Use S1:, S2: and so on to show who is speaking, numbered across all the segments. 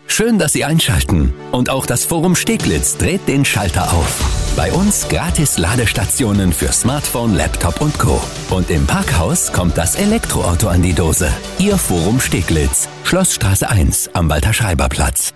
S1: Schön, dass Sie einschalten. Und auch das Forum Steglitz dreht den Schalter auf. Bei uns gratis Ladestationen für Smartphone, Laptop und Co. Und im Parkhaus kommt das Elektroauto an die Dose. Ihr Forum Steglitz, Schlossstraße 1 am Walter-Schreiber-Platz.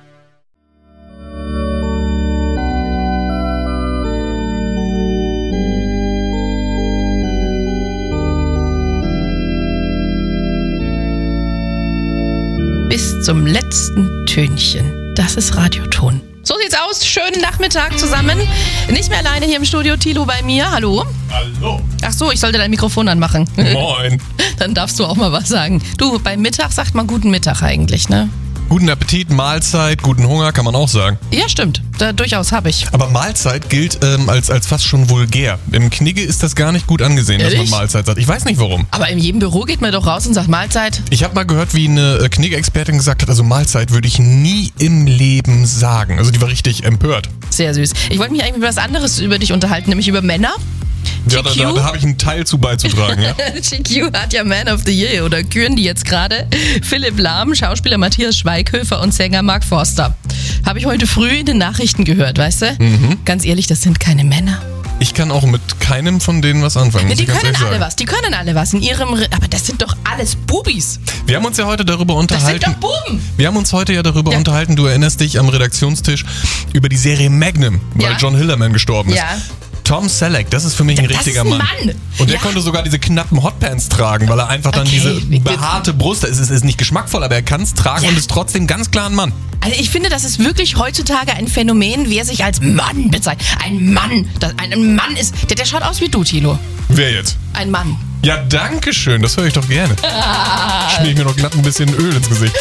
S2: Bis zum letzten Tönchen. Das ist Radioton. So sieht's aus. Schönen Nachmittag zusammen. Nicht mehr alleine hier im Studio. Thilo bei mir. Hallo.
S3: Hallo.
S2: Ach so, ich sollte dein Mikrofon anmachen.
S3: Moin.
S2: Dann darfst du auch mal was sagen. Du, beim Mittag sagt man guten Mittag eigentlich, ne?
S3: Guten Appetit, Mahlzeit, guten Hunger kann man auch sagen.
S2: Ja, stimmt. Durchaus habe ich.
S3: Aber Mahlzeit gilt als fast schon vulgär. Im Knigge ist das gar nicht gut angesehen,
S2: Ehrlich?
S3: dass man Mahlzeit sagt. Ich weiß nicht warum.
S2: Aber in jedem Büro geht man doch raus und sagt Mahlzeit.
S3: Ich habe mal gehört, wie eine Knigge-Expertin gesagt hat, also Mahlzeit würde ich nie im Leben sagen. Also die war richtig empört.
S2: Sehr süß. Ich wollte mich eigentlich über was anderes über dich unterhalten, nämlich über Männer.
S3: Ja, da habe ich einen Teil zu beizutragen, ja.
S2: GQ hat ja Man of the Year oder küren die jetzt gerade. Philipp Lahm, Schauspieler Matthias Schweighöfer und Sänger Mark Forster. Habe ich heute früh in den Nachrichten gehört, weißt du? Ganz ehrlich, das sind keine Männer.
S3: Ich kann auch mit keinem von denen was anfangen.
S2: Ja,
S3: muss
S2: die
S3: ich ganz
S2: können
S3: ehrlich
S2: alle
S3: sagen.
S2: was, die können alle was. Aber das sind doch alles Bubis.
S3: Wir haben uns ja heute darüber
S2: Das
S3: unterhalten.
S2: sind doch Buben.
S3: Wir haben uns heute ja darüber unterhalten, du erinnerst dich am Redaktionstisch, über die Serie Magnum, weil
S2: Ja.
S3: John Hillerman gestorben ist.
S2: Ja.
S3: Tom Selleck, das ist für mich ein
S2: Das
S3: richtiger
S2: ist ein
S3: Mann.
S2: Mann.
S3: Und der
S2: Ja.
S3: konnte sogar diese knappen Hotpants tragen, weil er einfach dann
S2: Okay.
S3: diese behaarte Brust, es ist nicht geschmackvoll, aber er kann es tragen
S2: Ja.
S3: und ist trotzdem ganz klar ein Mann.
S2: Also ich finde, das ist wirklich heutzutage ein Phänomen, wer sich als Mann bezeichnet. Ein Mann ist, der schaut aus wie du, Thilo.
S3: Wer jetzt?
S2: Ein Mann.
S3: Ja, danke schön, das höre ich doch gerne. Schmier ich mir noch glatt ein bisschen Öl ins Gesicht.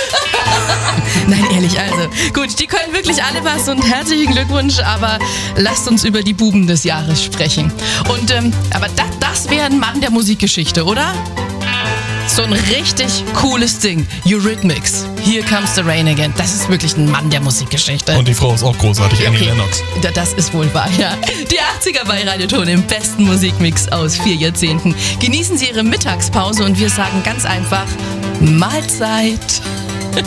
S2: Nein, ehrlich, also. Gut, die können wirklich alle was und herzlichen Glückwunsch, aber lasst uns über die Buben des Jahres sprechen. Und, aber das wäre ein Mann der Musikgeschichte, oder? So ein richtig cooles Ding. Eurythmics. Here Comes the Rain Again. Das ist wirklich ein Mann der Musikgeschichte.
S3: Und die Frau ist auch großartig, Annie Lennox.
S2: Das ist wohl wahr, ja. Die 80er bei Radioton im besten Musikmix aus 4 Jahrzehnten. Genießen Sie Ihre Mittagspause und wir sagen ganz einfach Mahlzeit.
S4: Here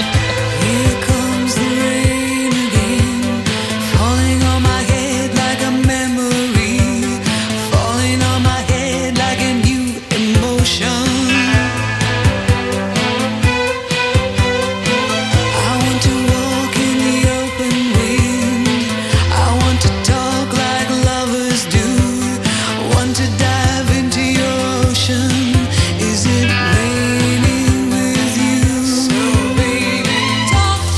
S4: comes the rain again, falling on my head like a memory, falling on my head like a new emotion. I want to walk in the open wind, I want to talk like lovers do, want to dive into your ocean. Is it raining with you? So baby, talk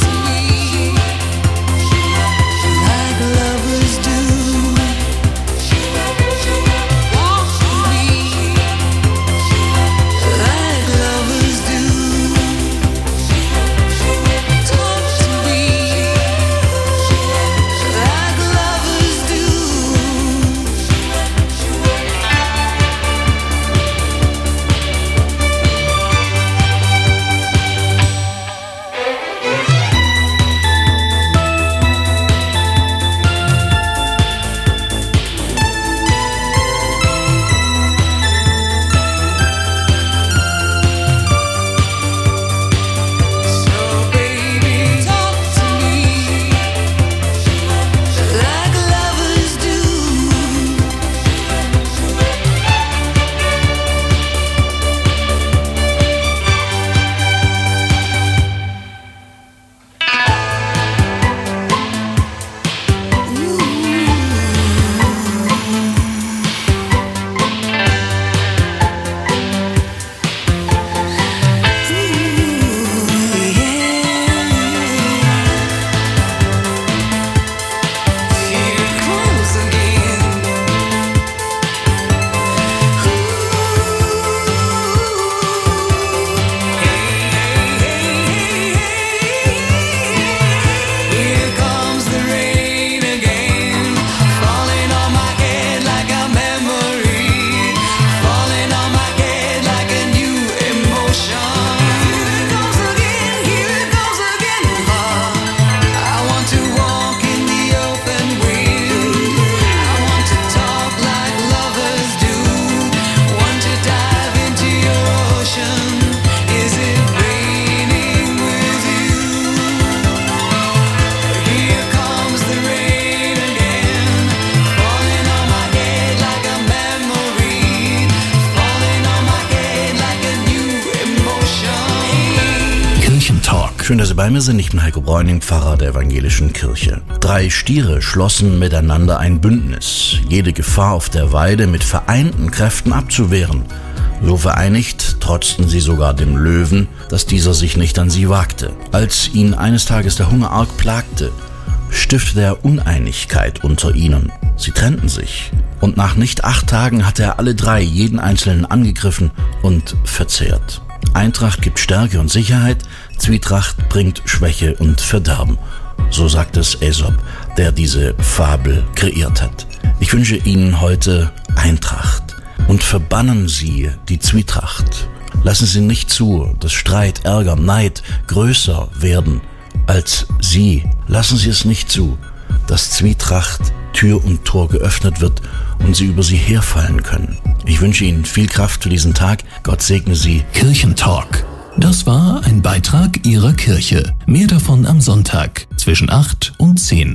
S5: Schön, dass Sie bei mir sind. Ich bin Heiko Bräuning, Pfarrer der Evangelischen Kirche. 3 Stiere schlossen miteinander ein Bündnis, jede Gefahr auf der Weide mit vereinten Kräften abzuwehren. So vereinigt trotzten sie sogar dem Löwen, dass dieser sich nicht an sie wagte. Als ihn eines Tages der Hunger arg plagte, stiftete er Uneinigkeit unter ihnen. Sie trennten sich. Und nach nicht 8 Tagen hatte er alle 3, jeden einzelnen angegriffen und verzehrt. Eintracht gibt Stärke und Sicherheit, Zwietracht bringt Schwäche und Verderben. So sagt es Aesop, der diese Fabel kreiert hat. Ich wünsche Ihnen heute Eintracht und verbannen Sie die Zwietracht. Lassen Sie nicht zu, dass Streit, Ärger, Neid größer werden als Sie. Lassen Sie es nicht zu, dass Zwietracht Tür und Tor geöffnet wird und Sie über sie herfallen können. Ich wünsche Ihnen viel Kraft für diesen Tag. Gott segne Sie.
S1: Kirchentalk. Das war ein Beitrag Ihrer Kirche. Mehr davon am Sonntag zwischen 8 und 10.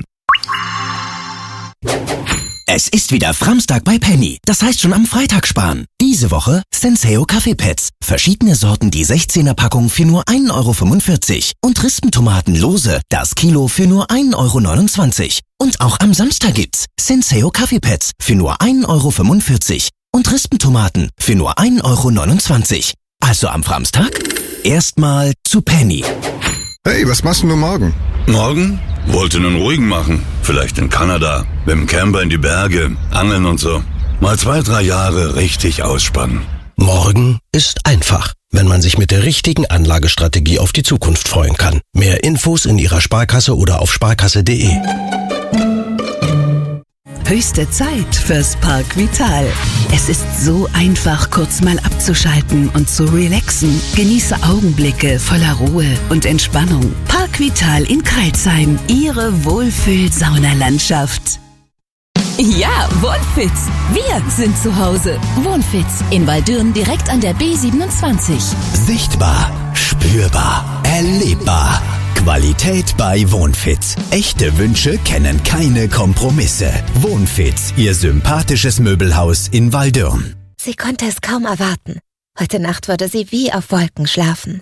S6: Es ist wieder Framstag bei Penny. Das heißt schon am Freitag sparen. Diese Woche Senseo Kaffeepads. Verschiedene Sorten, die 16er-Packung für nur 1,45 € und Rispentomaten lose, das Kilo für nur 1,29 € Und auch am Samstag gibt's Senseo Kaffeepads für nur 1,45 € und Rispentomaten für nur 1,29 €. Also am Framstag erstmal zu Penny.
S7: Hey, was machst du morgen?
S8: Morgen? Wollte einen ruhigen machen. Vielleicht in Kanada. Mit dem Camper in die Berge, angeln und so. Mal 2, 3 Jahre richtig ausspannen.
S9: Morgen ist einfach, wenn man sich mit der richtigen Anlagestrategie auf die Zukunft freuen kann. Mehr Infos in Ihrer Sparkasse oder auf sparkasse.de.
S10: Höchste Zeit fürs Park Vital. Es ist so einfach, kurz mal abzuschalten und zu relaxen. Genieße Augenblicke voller Ruhe und Entspannung. Park Vital in Crailsheim, Ihre Wohlfühl-Saunalandschaft.
S11: Ja, Wohnfits. Wir sind zu Hause. Wohnfits in Waldürn direkt an der B27.
S6: Sichtbar, spürbar, erlebbar. Qualität bei Wohnfits. Echte Wünsche kennen keine Kompromisse. Wohnfits, Ihr sympathisches Möbelhaus in Waldürn.
S12: Sie konnte es kaum erwarten. Heute Nacht würde sie wie auf Wolken schlafen.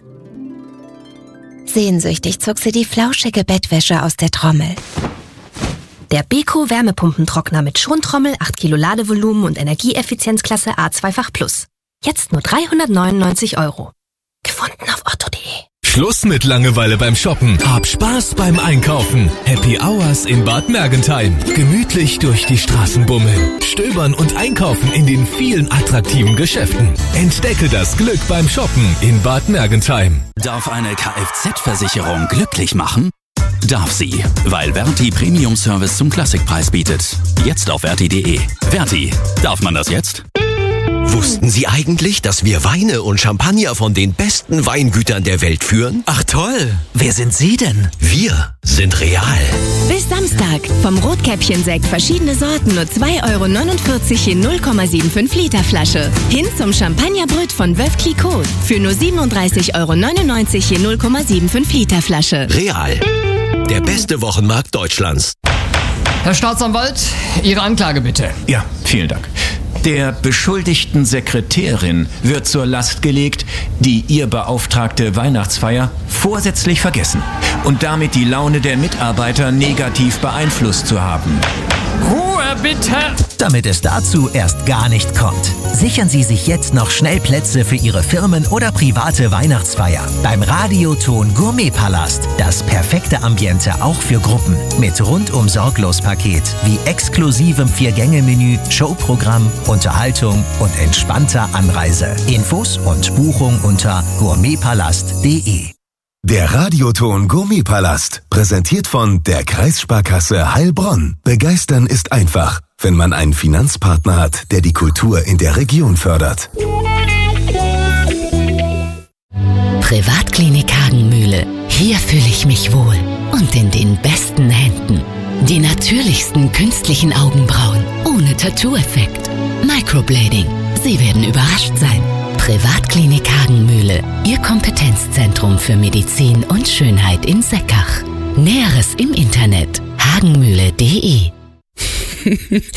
S12: Sehnsüchtig zog sie die flauschige Bettwäsche aus der Trommel.
S13: Der Beko Wärmepumpentrockner mit Schontrommel, 8 Kilo Ladevolumen und Energieeffizienzklasse A2-fach Plus. Jetzt nur 399 €. Gefunden auf otto.de.
S14: Schluss mit Langeweile beim Shoppen. Hab Spaß beim Einkaufen. Happy Hours in Bad Mergentheim. Gemütlich durch die Straßen bummeln. Stöbern und einkaufen in den vielen attraktiven Geschäften. Entdecke das Glück beim Shoppen in Bad Mergentheim.
S1: Darf eine Kfz-Versicherung glücklich machen? Darf sie, weil Verti Premium Service zum Klassikpreis bietet. Jetzt auf verti.de. Verti, darf man das jetzt?
S9: Wussten Sie eigentlich, dass wir Weine und Champagner von den besten Weingütern der Welt führen?
S6: Ach toll, wer sind Sie denn?
S9: Wir sind Real.
S11: Bis Samstag. Vom Rotkäppchensekt verschiedene Sorten nur 2,49 € in 0,75 Liter Flasche. Hin zum Champagnerbrüt von Veuve Clicquot für nur 37,99 € in 0,75 Liter Flasche.
S9: Real. Der beste Wochenmarkt Deutschlands.
S15: Herr Staatsanwalt, Ihre Anklage bitte.
S16: Ja, vielen Dank. Der beschuldigten Sekretärin wird zur Last gelegt, die ihr beauftragte Weihnachtsfeier vorsätzlich vergessen und damit die Laune der Mitarbeiter negativ beeinflusst zu haben.
S15: Ruhe bitte!
S6: Damit es dazu erst gar nicht kommt, sichern Sie sich jetzt noch schnell Plätze für Ihre Firmen- oder private Weihnachtsfeier beim Radioton Gourmetpalast. Das perfekte Ambiente auch für Gruppen mit Rundum-Sorglos-Paket wie exklusivem 4-Gänge-Menü, Showprogramm, Unterhaltung und entspannter Anreise. Infos und Buchung unter gourmetpalast.de.
S17: Der Radioton Gourmetpalast, präsentiert von der Kreissparkasse Heilbronn. Begeistern ist einfach, wenn man einen Finanzpartner hat, der die Kultur in der Region fördert.
S11: Privatklinik Hagenmühle. Hier fühle ich mich wohl und in den besten Händen. Die natürlichsten künstlichen Augenbrauen ohne Tattoo-Effekt. Microblading. Sie werden überrascht sein. Privatklinik Hagenmühle. Ihr Kompetenzzentrum für Medizin und Schönheit in Seckach. Näheres im Internet. hagenmühle.de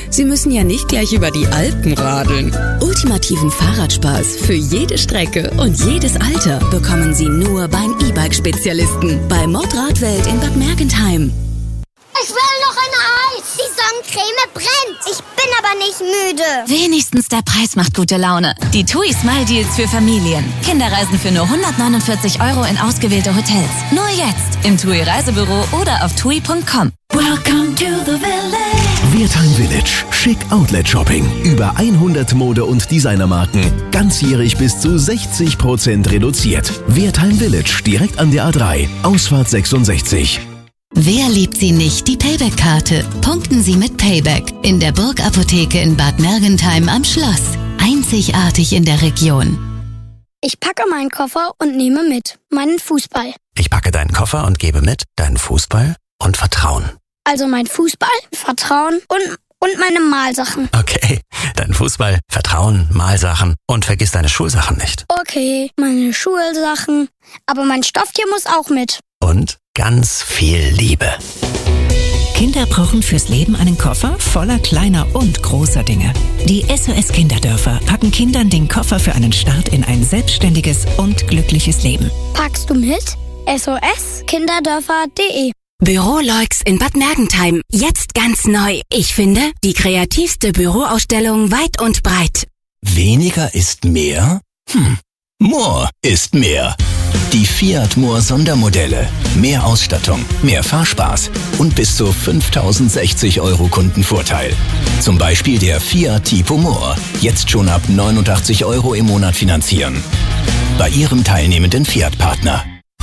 S10: Sie müssen ja nicht gleich über die Alpen radeln. Ultimativen Fahrradspaß für jede Strecke und jedes Alter bekommen Sie nur beim E-Bike-Spezialisten bei Motorradwelt in Bad Mergentheim.
S18: Ich will noch ein Eis. Die Sonnencreme brennt. Ich bin aber nicht müde.
S19: Wenigstens der Preis macht gute Laune. Die TUI Smile Deals für Familien. Kinderreisen für nur 149 € in ausgewählte Hotels. Nur jetzt im TUI Reisebüro oder auf tui.com.
S11: Welcome to the village.
S1: Wertheim Village. Schick Outlet Shopping. Über 100 Mode- und Designermarken. Ganzjährig bis zu 60% reduziert. Wertheim Village. Direkt an der A3. Ausfahrt 66.
S11: Wer liebt sie nicht? Die Payback-Karte. Punkten Sie mit Payback in der Burg-Apotheke in Bad Mergentheim am Schloss. Einzigartig in der Region.
S18: Ich packe meinen Koffer und nehme mit meinen Fußball.
S9: Ich packe deinen Koffer und gebe mit deinen Fußball und Vertrauen.
S18: Also mein Fußball, Vertrauen und meine Malsachen.
S9: Okay, dein Fußball, Vertrauen, Malsachen und vergiss deine Schulsachen nicht.
S18: Okay, meine Schulsachen. Aber mein Stofftier muss auch mit.
S9: Und ganz viel Liebe.
S20: Kinder brauchen fürs Leben einen Koffer voller kleiner und großer Dinge. Die SOS Kinderdörfer packen Kindern den Koffer für einen Start in ein selbstständiges und glückliches Leben.
S18: Packst du mit? soskinderdörfer.de.
S10: Büro Leux in Bad Mergentheim. Jetzt ganz neu. Ich finde, die kreativste Büroausstellung weit und breit.
S6: Weniger ist mehr? More ist mehr. Die Fiat More Sondermodelle. Mehr Ausstattung, mehr Fahrspaß und bis zu 5.060 € Kundenvorteil. Zum Beispiel der Fiat Tipo More. Jetzt schon ab 89 € im Monat finanzieren. Bei Ihrem teilnehmenden Fiat-Partner.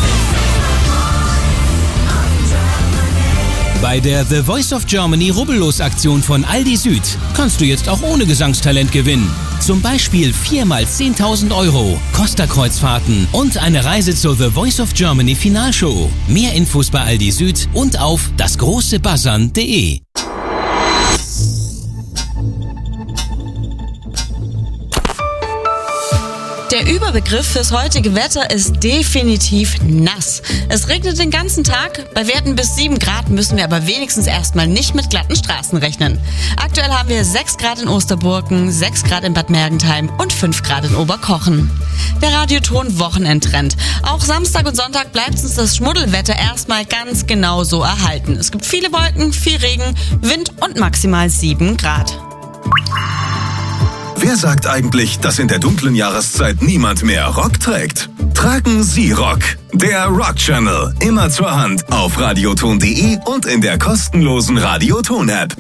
S21: Bei der The Voice of Germany Rubbellos-Aktion von Aldi Süd kannst du jetzt auch ohne Gesangstalent gewinnen. Zum Beispiel 4 mal 10.000 €, Costa-Kreuzfahrten und eine Reise zur The Voice of Germany Finalshow. Mehr Infos bei Aldi Süd und auf dasgroßebuzzern.de.
S2: Der Überbegriff fürs heutige Wetter ist definitiv nass. Es regnet den ganzen Tag. Bei Werten bis 7 Grad müssen wir aber wenigstens erstmal nicht mit glatten Straßen rechnen. Aktuell haben wir 6 Grad in Osterburken, 6 Grad in Bad Mergentheim und 5 Grad in Oberkochen. Der Radioton Wochenendtrend. Auch Samstag und Sonntag bleibt uns das Schmuddelwetter erstmal ganz genau so erhalten. Es gibt viele Wolken, viel Regen, Wind und maximal 7 Grad.
S17: Wer sagt eigentlich, dass in der dunklen Jahreszeit niemand mehr Rock trägt? Tragen Sie Rock. Der Rock Channel. Immer zur Hand auf radioton.de und in der kostenlosen Radioton-App.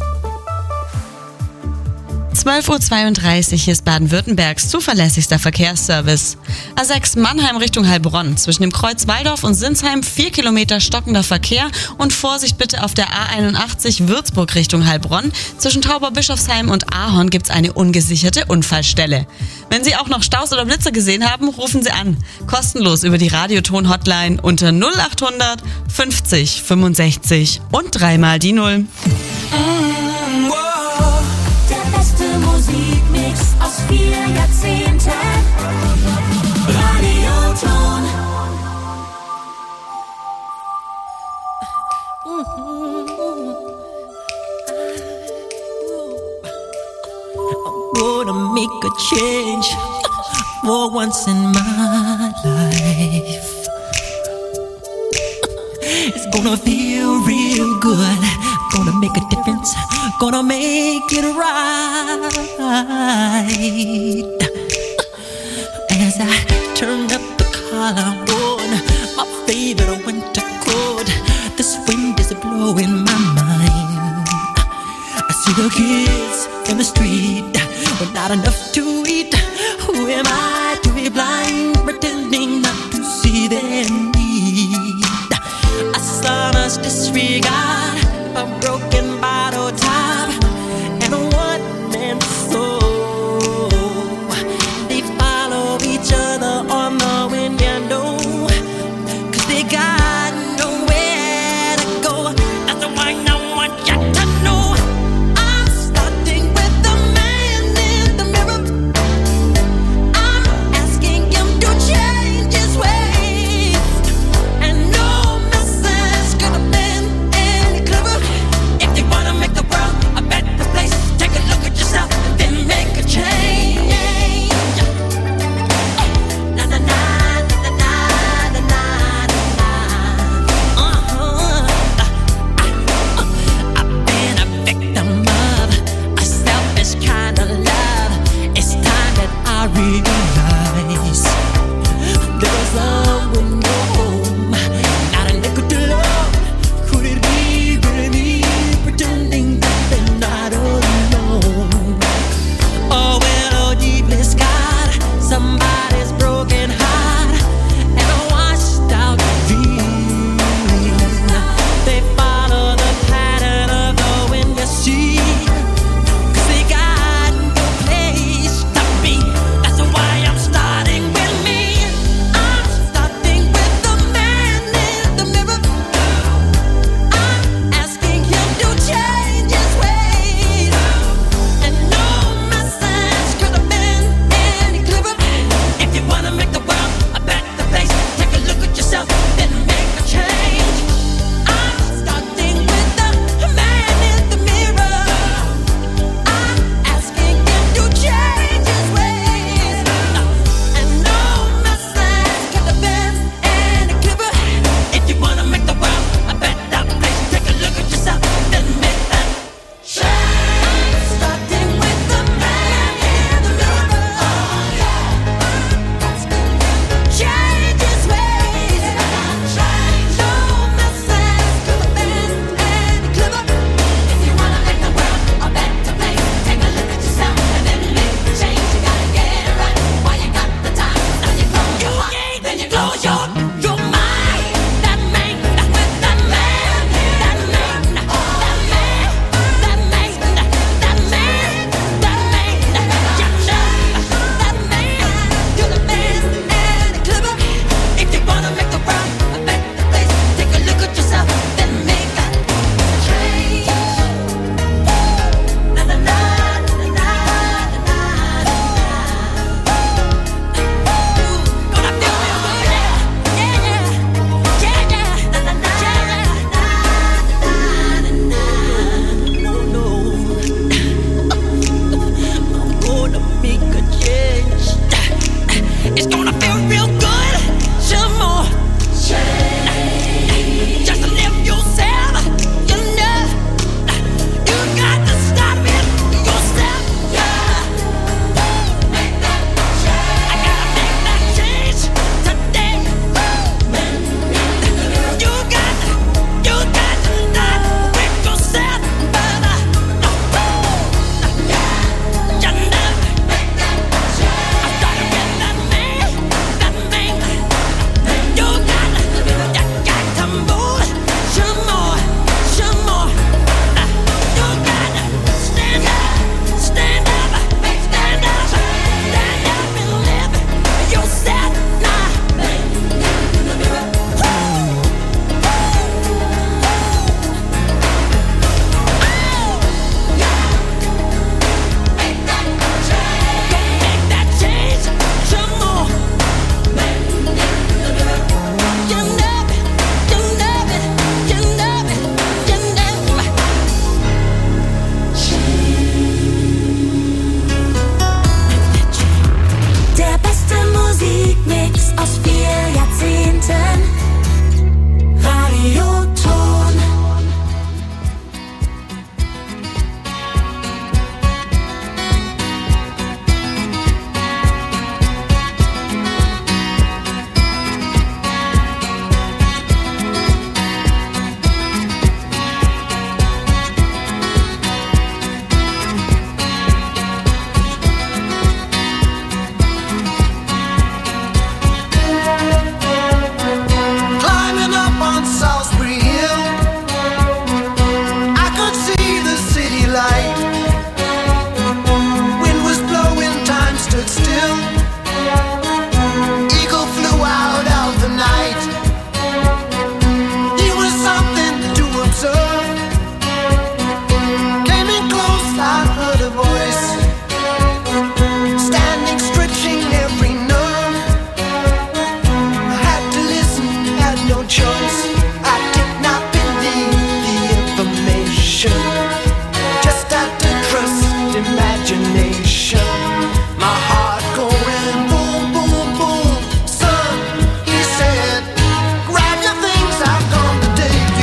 S2: 12:32 Uhr, hier ist Baden-Württembergs zuverlässigster Verkehrsservice. A6 Mannheim Richtung Heilbronn. Zwischen dem Kreuz Waldorf und Sinsheim 4 Kilometer stockender Verkehr und Vorsicht bitte auf der A81 Würzburg Richtung Heilbronn. Zwischen Tauberbischofsheim und Ahorn gibt's eine ungesicherte Unfallstelle. Wenn Sie auch noch Staus oder Blitzer gesehen haben, rufen Sie an. Kostenlos über die Radioton-Hotline unter 0800 50 65 und 3 mal die 0.
S4: Musikmix aus 4 Jahrzehnten. Radioton.
S22: I wanna make a change for once in my life. It's gonna feel real good. Gonna make a difference. Gonna make it right. As I turn up the collar on my favorite winter coat, this wind is blowing my mind. I see the kids in the street with not enough to eat. Who am I to be blind, pretending not to see their need? A son's disregard, a broken